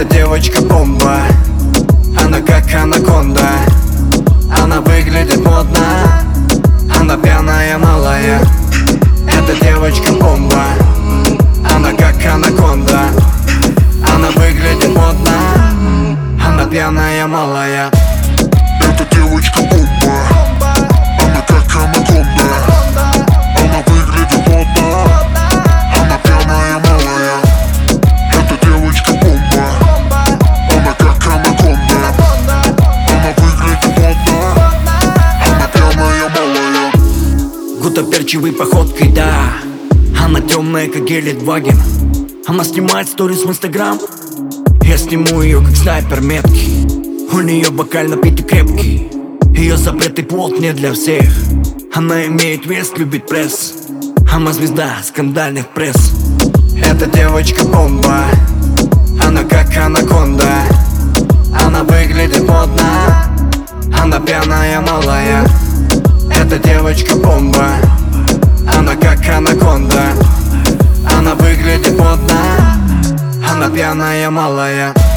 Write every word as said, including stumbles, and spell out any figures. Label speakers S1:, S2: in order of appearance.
S1: Эта девочка бомба, она как анаконда. Она выглядит модно, она пьяная малая. Эта девочка бомба, она как анаконда. Она выглядит модно, она пьяная малая.
S2: Эта девочка бомба, она как анаконда. Она выглядит модно, она пьяная малая. Эта девочка бомба, она как анаконда. Она выглядит модно, она пьяная малая.
S3: Гутоперчивой походкой, да. Она темная, как Гелендваген. Она снимает сторис в инстаграм. Я сниму ее, как снайпер меткий. У нее бокаль напитый крепкий. Ее запретный плод не для всех. Она имеет вес, любит пресс. Она звезда скандальных пресс.
S1: Эта девочка бомба, она как анаконда. Она выглядит модно, она пьяная малая. Эта девочка бомба, она как анаконда. Она выглядит модно, она пьяная малая.